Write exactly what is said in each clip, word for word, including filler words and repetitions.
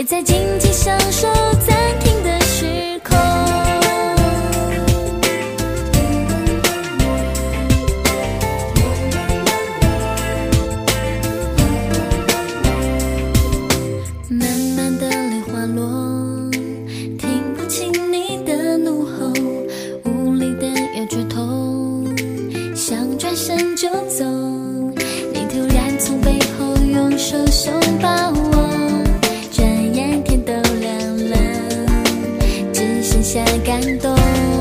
在静静享受暂停的时空。慢慢的泪滑落，听不清你的怒吼，无力的摇着头，想转身就走。你突然从背后用手手把我，转眼天都亮了，只剩下感动。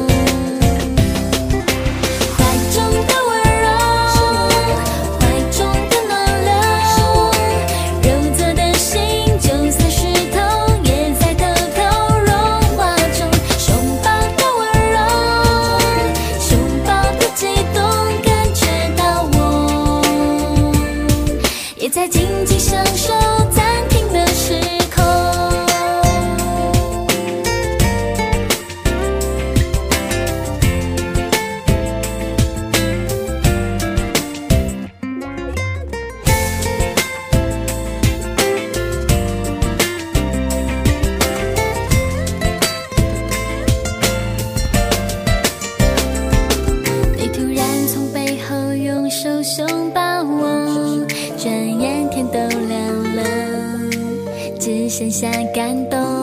怀中的温柔，怀中的暖流，揉着的心就算石头也在偷偷融化中。拥抱的温柔，拥抱的悸动，感觉到我也在静静享受暂停的时空。你突然从背后用手拥抱我，转眼天都亮了，只剩下感动。